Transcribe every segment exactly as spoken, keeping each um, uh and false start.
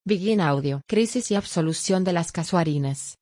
Begin Audio. Crisis y absolución de las casuarinas.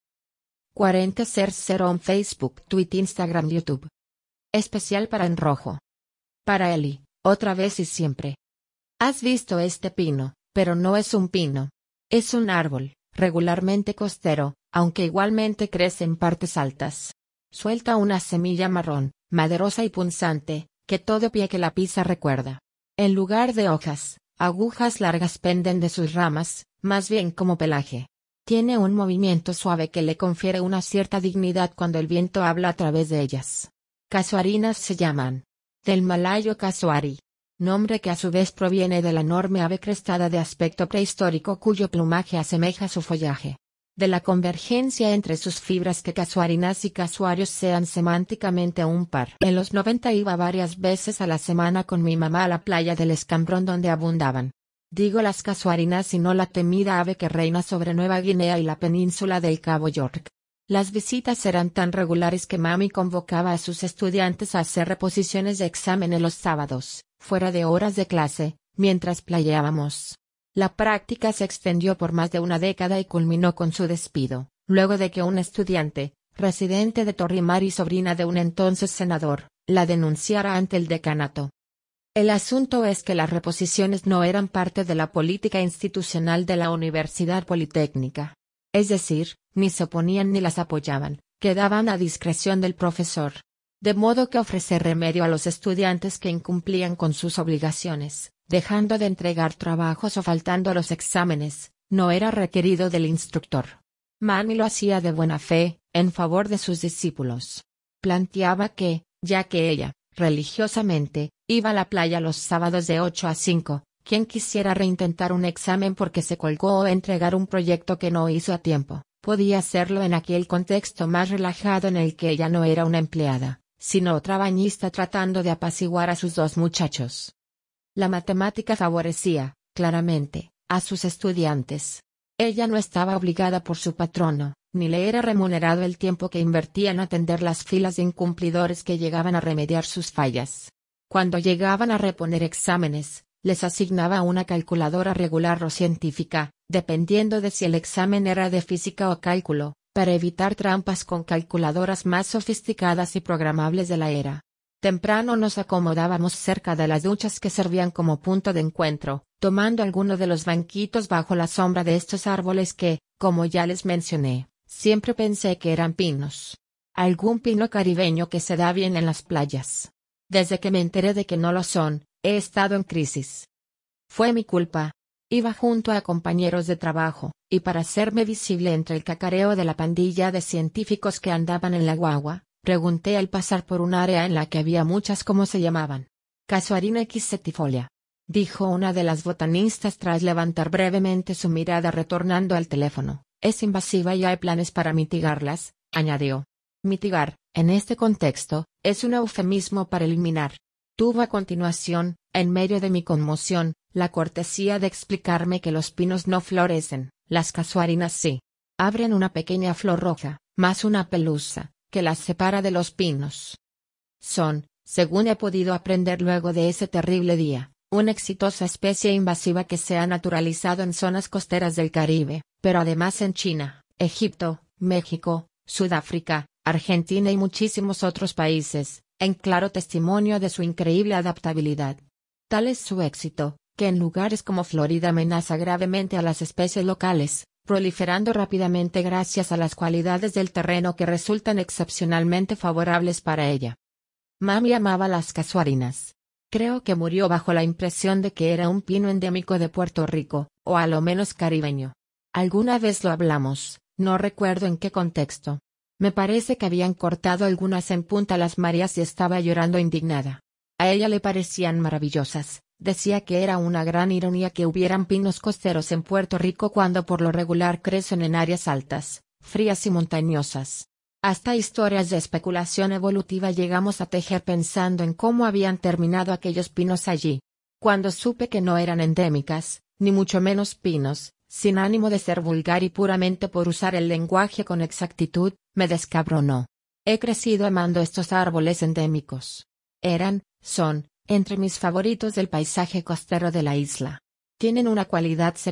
cuarenta ser cero en Facebook, Twitter, Instagram, YouTube. Especial para En Rojo. Para Eli, otra vez y siempre. Has visto este pino, pero no es un pino. Es un árbol, regularmente costero, aunque igualmente crece en partes altas. Suelta una semilla marrón, maderosa y punzante, que todo pie que la pisa recuerda. En lugar de hojas, agujas largas penden de sus ramas, más bien como pelaje. Tiene un movimiento suave que le confiere una cierta dignidad cuando el viento habla a través de ellas. Casuarinas se llaman. Del malayo casuari. Nombre que a su vez proviene de la enorme ave crestada de aspecto prehistórico cuyo plumaje asemeja su follaje. De la convergencia entre sus fibras que casuarinas y casuarios sean semánticamente un par. En los noventa iba varias veces a la semana con mi mamá a la playa del Escambrón donde abundaban. Digo las casuarinas y no la temida ave que reina sobre Nueva Guinea y la península del Cabo York. Las visitas eran tan regulares que mami convocaba a sus estudiantes a hacer reposiciones de exámenes los sábados, fuera de horas de clase, mientras playábamos. La práctica se extendió por más de una década y culminó con su despido, luego de que un estudiante, residente de Torrimar y sobrina de un entonces senador, la denunciara ante el decanato. El asunto es que las reposiciones no eran parte de la política institucional de la Universidad Politécnica. Es decir, ni se oponían ni las apoyaban, quedaban a discreción del profesor. De modo que ofrecer remedio a los estudiantes que incumplían con sus obligaciones, dejando de entregar trabajos o faltando a los exámenes, no era requerido del instructor. Mami lo hacía de buena fe, en favor de sus discípulos. Planteaba que, ya que ella, religiosamente, iba a la playa los sábados de ocho a cinco, quien quisiera reintentar un examen porque se colgó o entregar un proyecto que no hizo a tiempo, podía hacerlo en aquel contexto más relajado en el que ella no era una empleada, sino otra bañista tratando de apaciguar a sus dos muchachos. La matemática favorecía, claramente, a sus estudiantes. Ella no estaba obligada por su patrono, ni le era remunerado el tiempo que invertía en atender las filas de incumplidores que llegaban a remediar sus fallas. Cuando llegaban a reponer exámenes, les asignaba una calculadora regular o científica, dependiendo de si el examen era de física o cálculo, para evitar trampas con calculadoras más sofisticadas y programables de la era. Temprano nos acomodábamos cerca de las duchas que servían como punto de encuentro, tomando alguno de los banquitos bajo la sombra de estos árboles que, como ya les mencioné, siempre pensé que eran pinos. Algún pino caribeño que se da bien en las playas. Desde que me enteré de que no lo son, he estado en crisis. Fue mi culpa. Iba junto a compañeros de trabajo, y para hacerme visible entre el cacareo de la pandilla de científicos que andaban en la guagua, pregunté al pasar por un área en la que había muchas ¿cómo se llamaban? Casuarina xsetifolia. Dijo una de las botanistas tras levantar brevemente su mirada retornando al teléfono. Es invasiva y hay planes para mitigarlas, añadió. Mitigar, en este contexto, es un eufemismo para eliminar. Tuvo a continuación, en medio de mi conmoción, la cortesía de explicarme que los pinos no florecen, las casuarinas sí. Abren una pequeña flor roja, más una pelusa, que las separa de los pinos. Son, según he podido aprender luego de ese terrible día, una exitosa especie invasiva que se ha naturalizado en zonas costeras del Caribe, pero además en China, Egipto, México, Sudáfrica, Argentina y muchísimos otros países, en claro testimonio de su increíble adaptabilidad. Tal es su éxito, que en lugares como Florida amenaza gravemente a las especies locales, proliferando rápidamente gracias a las cualidades del terreno que resultan excepcionalmente favorables para ella. Mami amaba las casuarinas. Creo que murió bajo la impresión de que era un pino endémico de Puerto Rico, o a lo menos caribeño. Alguna vez lo hablamos, no recuerdo en qué contexto. Me parece que habían cortado algunas en Punta Las Marías y estaba llorando indignada. A ella le parecían maravillosas. Decía que era una gran ironía que hubieran pinos costeros en Puerto Rico cuando por lo regular crecen en áreas altas, frías y montañosas. Hasta historias de especulación evolutiva llegamos a tejer pensando en cómo habían terminado aquellos pinos allí. Cuando supe que no eran endémicas, ni mucho menos pinos, sin ánimo de ser vulgar y puramente por usar el lenguaje con exactitud, me descabronó. He crecido amando estos árboles endémicos. Eran, son, entre mis favoritos del paisaje costero de la isla. Tienen una cualidad serena,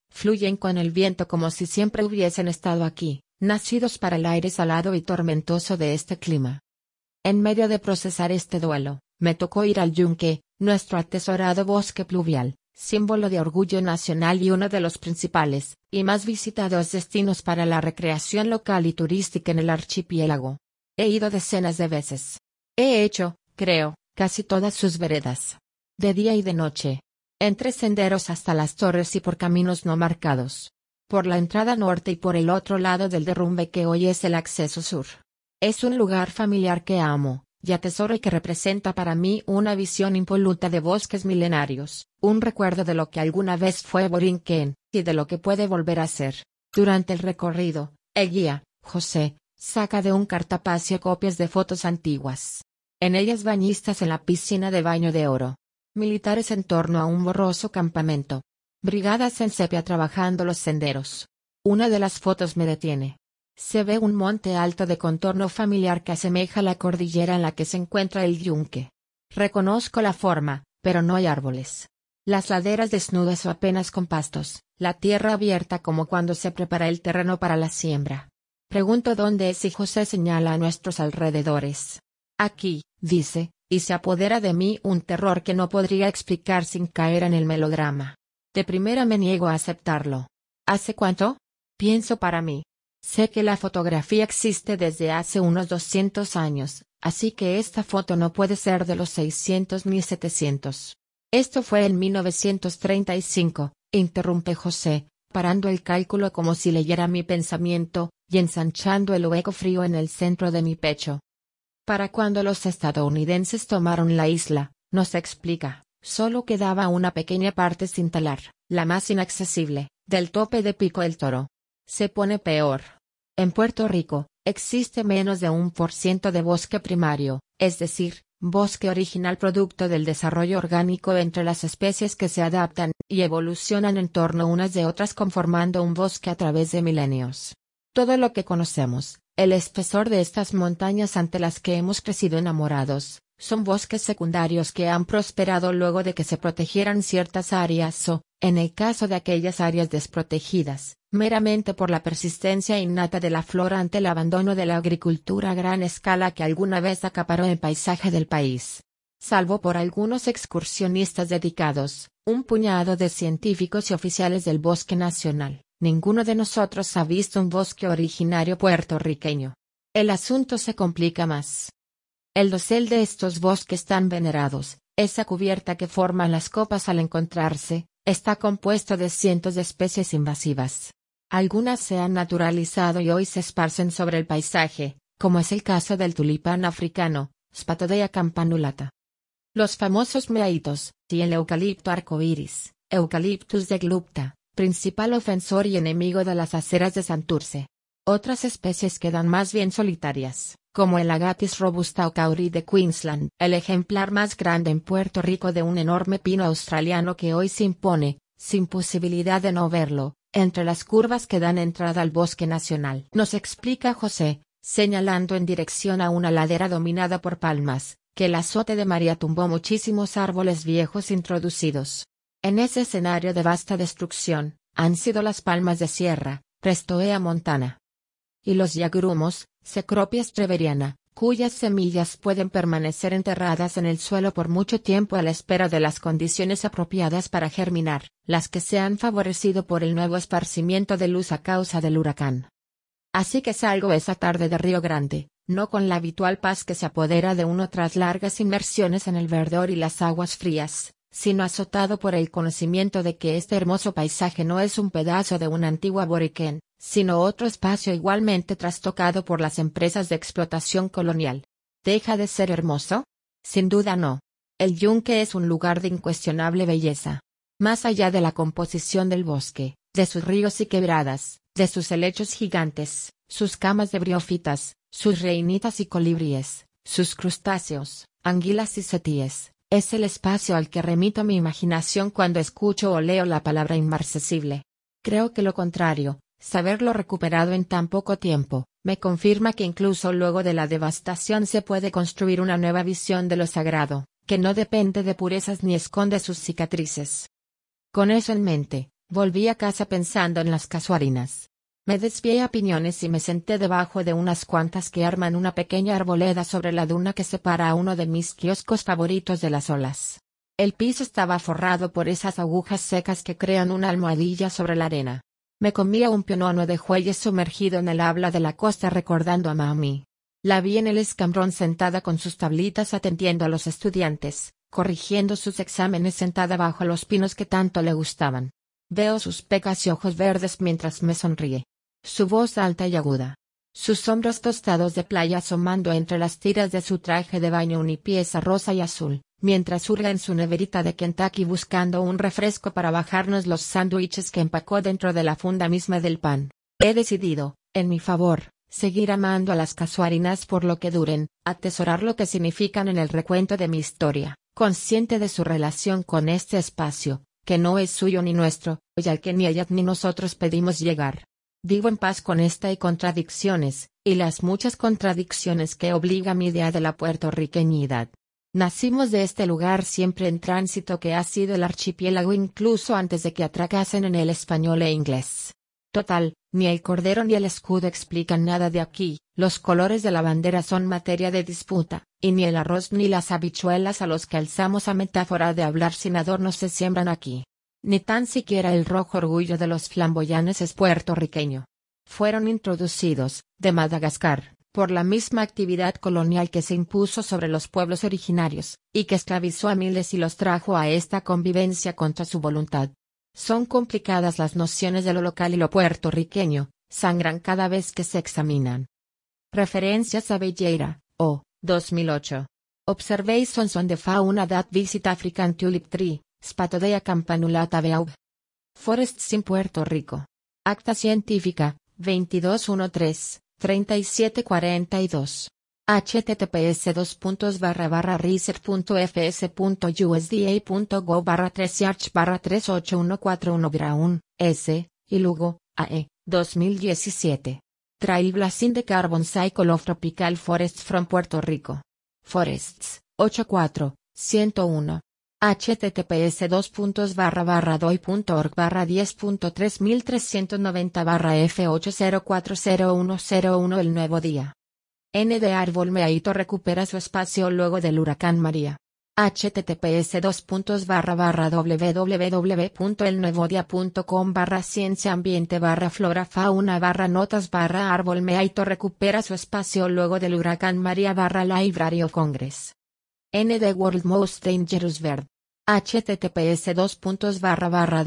fluyen con el viento como si siempre hubiesen estado aquí, nacidos para el aire salado y tormentoso de este clima. En medio de procesar este duelo, me tocó ir al yunque, nuestro atesorado bosque pluvial, símbolo de orgullo nacional y uno de los principales y más visitados destinos para la recreación local y turística en el archipiélago. He ido decenas de veces. He hecho, creo, casi todas sus veredas. De día y de noche. Entre senderos hasta las torres y por caminos no marcados. Por la entrada norte y por el otro lado del derrumbe que hoy es el acceso sur. Es un lugar familiar que amo, y atesoro y que representa para mí una visión impoluta de bosques milenarios, un recuerdo de lo que alguna vez fue Borinquen, y de lo que puede volver a ser. Durante el recorrido, el guía, José, saca de un cartapacio copias de fotos antiguas. En ellas bañistas en la piscina de baño de oro. Militares en torno a un borroso campamento. Brigadas en sepia trabajando los senderos. Una de las fotos me detiene. Se ve un monte alto de contorno familiar que asemeja la cordillera en la que se encuentra el yunque. Reconozco la forma, pero no hay árboles. Las laderas desnudas o apenas con pastos, la tierra abierta como cuando se prepara el terreno para la siembra. Pregunto dónde es y José señala a nuestros alrededores. Aquí, dice, y se apodera de mí un terror que no podría explicar sin caer en el melodrama. De primera me niego a aceptarlo. ¿Hace cuánto? Pienso para mí. Sé que la fotografía existe desde hace unos doscientos años, así que esta foto no puede ser de los seiscientos ni setecientos. Esto fue en mil novecientos treinta y cinco, interrumpe José, parando el cálculo como si leyera mi pensamiento, y ensanchando el hueco frío en el centro de mi pecho. Para cuando los estadounidenses tomaron la isla, nos explica, solo quedaba una pequeña parte sin talar, la más inaccesible, del tope de Pico del Toro. Se pone peor. En Puerto Rico, existe menos de un por ciento de bosque primario, es decir, bosque original producto del desarrollo orgánico entre las especies que se adaptan y evolucionan en torno unas de otras conformando un bosque a través de milenios. Todo lo que conocemos, el espesor de estas montañas ante las que hemos crecido enamorados, son bosques secundarios que han prosperado luego de que se protegieran ciertas áreas o, en el caso de aquellas áreas desprotegidas, meramente por la persistencia innata de la flora ante el abandono de la agricultura a gran escala que alguna vez acaparó el paisaje del país. Salvo por algunos excursionistas dedicados, un puñado de científicos y oficiales del Bosque Nacional, ninguno de nosotros ha visto un bosque originario puertorriqueño. El asunto se complica más. El dosel de estos bosques tan venerados, esa cubierta que forman las copas al encontrarse, está compuesto de cientos de especies invasivas. Algunas se han naturalizado y hoy se esparcen sobre el paisaje, como es el caso del tulipán africano, Spathodea campanulata. Los famosos meaitos, y el eucalipto arcoíris, Eucalyptus deglupta, principal ofensor y enemigo de las aceras de Santurce. Otras especies quedan más bien solitarias, como el Agathis robusta o kauri de Queensland, el ejemplar más grande en Puerto Rico de un enorme pino australiano que hoy se impone, sin posibilidad de no verlo, entre las curvas que dan entrada al bosque nacional. Nos explica José, señalando en dirección a una ladera dominada por palmas, que el azote de María tumbó muchísimos árboles viejos introducidos. En ese escenario de vasta destrucción, han sido las palmas de sierra, Prestoea montana. Y los yagrumos, Cecropia streveriana, cuyas semillas pueden permanecer enterradas en el suelo por mucho tiempo a la espera de las condiciones apropiadas para germinar, las que se han favorecido por el nuevo esparcimiento de luz a causa del huracán. Así que salgo esa tarde de Río Grande, no con la habitual paz que se apodera de uno tras largas inmersiones en el verdor y las aguas frías, sino azotado por el conocimiento de que este hermoso paisaje no es un pedazo de un antiguo aborigen, sino otro espacio igualmente trastocado por las empresas de explotación colonial. ¿Deja de ser hermoso? Sin duda no. El yunque es un lugar de incuestionable belleza. Más allá de la composición del bosque, de sus ríos y quebradas, de sus helechos gigantes, sus camas de briófitas, sus reinitas y colibríes, sus crustáceos, anguilas y cetíes, es el espacio al que remito mi imaginación cuando escucho o leo la palabra inmarcesible. Creo que lo contrario, saberlo recuperado en tan poco tiempo, me confirma que incluso luego de la devastación se puede construir una nueva visión de lo sagrado, que no depende de purezas ni esconde sus cicatrices. Con eso en mente, Volví a casa pensando en las casuarinas. Me desvié a piñones y me senté debajo de unas cuantas que arman una pequeña arboleda sobre la duna que separa a uno de mis kioscos favoritos de las olas. El piso estaba forrado por esas agujas secas que crean una almohadilla sobre la arena. Me comía un pionono de jueyes sumergido en el habla de la costa recordando a mami. La vi en el escambrón sentada con sus tablitas atendiendo a los estudiantes, corrigiendo sus exámenes sentada bajo los pinos que tanto le gustaban. Veo sus pecas y ojos verdes mientras me sonríe. Su voz alta y aguda. Sus hombros tostados de playa asomando entre las tiras de su traje de baño unipieza rosa y azul, mientras hurga en su neverita de Kentucky buscando un refresco para bajarnos los sándwiches que empacó dentro de la funda misma del pan. He decidido, en mi favor, seguir amando a las casuarinas por lo que duren, atesorar lo que significan en el recuento de mi historia, consciente de su relación con este espacio, que no es suyo ni nuestro, y al que ni ellas ni nosotros pedimos llegar. Vivo en paz con esta y contradicciones, y las muchas contradicciones que obliga mi idea de la puertorriqueñidad. Nacimos de este lugar siempre en tránsito que ha sido el archipiélago incluso antes de que atracasen en el español e inglés. Total, ni el cordero ni el escudo explican nada de aquí, los colores de la bandera son materia de disputa, y ni el arroz ni las habichuelas a los que alzamos a metáfora de hablar sin adornos se siembran aquí. Ni tan siquiera el rojo orgullo de los flamboyanes es puertorriqueño. Fueron introducidos, de Madagascar, por la misma actividad colonial que se impuso sobre los pueblos originarios, y que esclavizó a miles y los trajo a esta convivencia contra su voluntad. Son complicadas las nociones de lo local y lo puertorriqueño, sangran cada vez que se examinan. Referencias a Belleira, O. dos mil ocho. Observation on the fauna that visit African tulip tree, Spatodea campanulata beauv. Forests in Puerto Rico. Acta científica, veintidós trece, treinta y siete cuarenta y dos. https dos puntos barra barra research punto fs punto usda punto gov barra tres arch barra tres ocho uno cuatro uno Brown, S, y Lugo, A E, dos mil diecisiete. Trailblazing the Carbon Cycle of Tropical Forests from Puerto Rico. Forests, ochenta y cuatro, ciento uno. https dos puntos barra barra doi punto org barra diez punto tres mil trescientos noventa barra f ocho cero cuatro cero uno cero uno El Nuevo Día. N de Árbol Meaito recupera su espacio luego del huracán María. https dos puntos barra barra www punto el nuevo dia punto com barra ciencia ambiente barra flora fauna barra notas barra Árbol Meaito recupera su espacio luego del huracán María barra Library of Congress. N de World Most Dangerous Bird. https dos puntos barra barra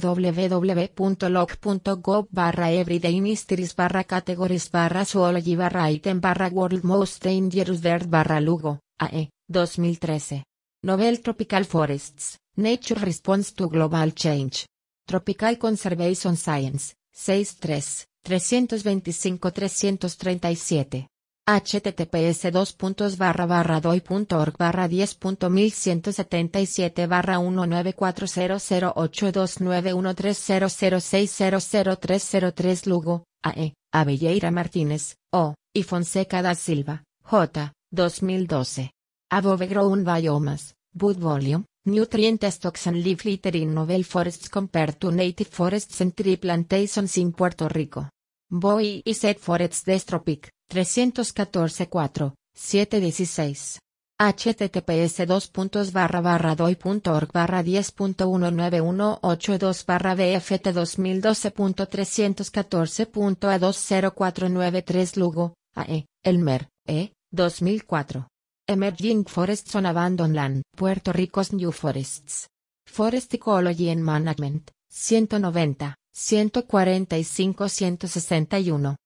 www punto loc punto gov barra everyday mysteries barra categories barra zoology barra item barra World Most Dangerous Bird barra Lugo, A E, dos mil trece. Novel Tropical Forests, Nature Response to Global Change. Tropical Conservation Science, sesenta y tres, trescientos veinticinco trescientos treinta y siete. https dos puntos barra barra doi punto org barra diez punto mil ciento setenta y siete barra uno nueve cuatro cero cero ocho dos nueve uno tres cero cero seis cero cero tres cero tres Lugo, A E, Abelleira Martínez, O, y Fonseca da Silva, J, dos mil doce. Above Ground Biomas, Wood Volume, Nutrient Stocks and Leaf Litter in Novel Forests Compared to Native Forests and Tree Plantations in Puerto Rico. Boy y Set Forests Destropic, trescientos catorce cuatro, setecientos dieciséis. https dos puntos barra barra doi punto org barra diez punto uno nueve uno ocho dos barra bft dos mil doce punto trescientos catorce punto a dos cero cuatro nueve tres Lugo, A E, Elmer, E, dos mil cuatro. Emerging Forests on Abandoned Land, Puerto Rico's New Forests. Forest Ecology and Management, ciento noventa, ciento cuarenta y cinco ciento sesenta y uno.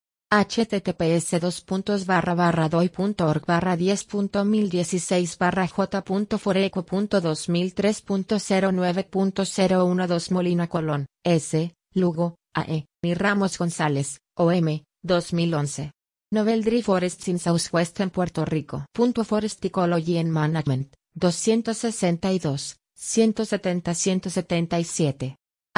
https dos puntos barra barra doi punto org barra diez punto mil dieciséis barra j.foreco punto dos mil tres punto cero nueve punto cero uno dos Molina Colón, S, Lugo, A E, y Ramos González, O M, dos mil once. Novel Dry Forests in Southwestern Puerto Rico. Forest Ecology and Management, doscientos sesenta y dos, ciento setenta ciento setenta y siete.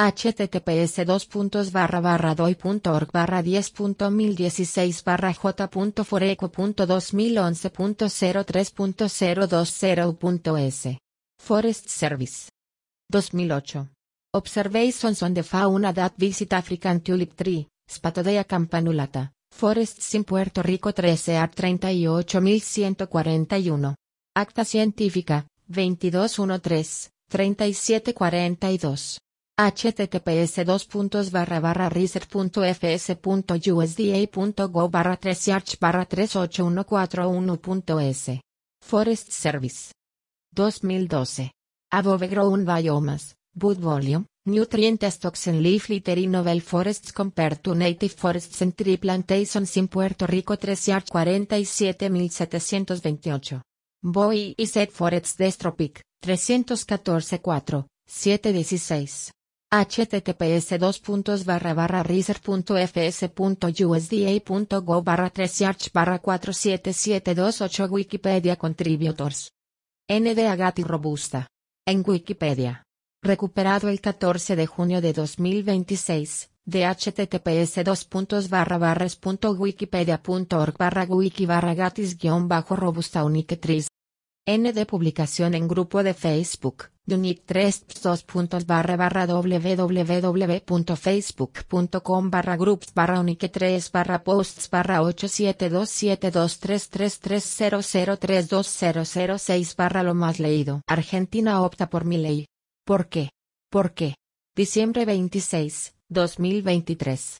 https dos puntos barra barra doi punto org barra diez punto mil dieciséis barra j.foreco punto dos mil once punto cero tres punto cero dos cero punto s. Forest Service. dos mil ocho. Observations on the fauna that visit African tulip tree, Spathodea campanulata, forests in Puerto Rico trece a treinta y ocho mil ciento cuarenta y uno. Acta científica, veintidós trece, treinta y siete cuarenta y dos. https dos puntos barra barra research punto fs punto usda punto gov barra tres arch barra tres ocho uno cuatro uno punto es. Forest Service. dos mil doce. Above ground biomas, wood volume, nutrient stocks and leaf litter in novel forests compared to native forests and tree plantations in Puerto Rico tres arch cuarenta y siete mil setecientos veintiocho. Bowie y Set Forests Destropic, trescientos catorce cuatro, setecientos dieciséis. https dos puntos barra barra research punto fs punto usda punto gov barra tres arch barra cuatro siete siete dos ocho Wikipedia Contributors. N D Agati robusta. En Wikipedia. Recuperado el catorce de junio de dos mil veintiséis, de https dos puntos barra barras punto wikipedia punto org barra wiki barra gatis guión bajo robusta unique trees. N D publicación en grupo de Facebook, de Unique tres dos puntos barra barra www punto facebook punto com barra groups barra unique tres barra posts barra ocho siete dos siete dos tres tres tres cero cero tres dos cero cero seis barra lo más leído. Argentina opta por Milei. ¿Por qué? ¿Por qué? Diciembre veintiséis, dos mil veintitrés.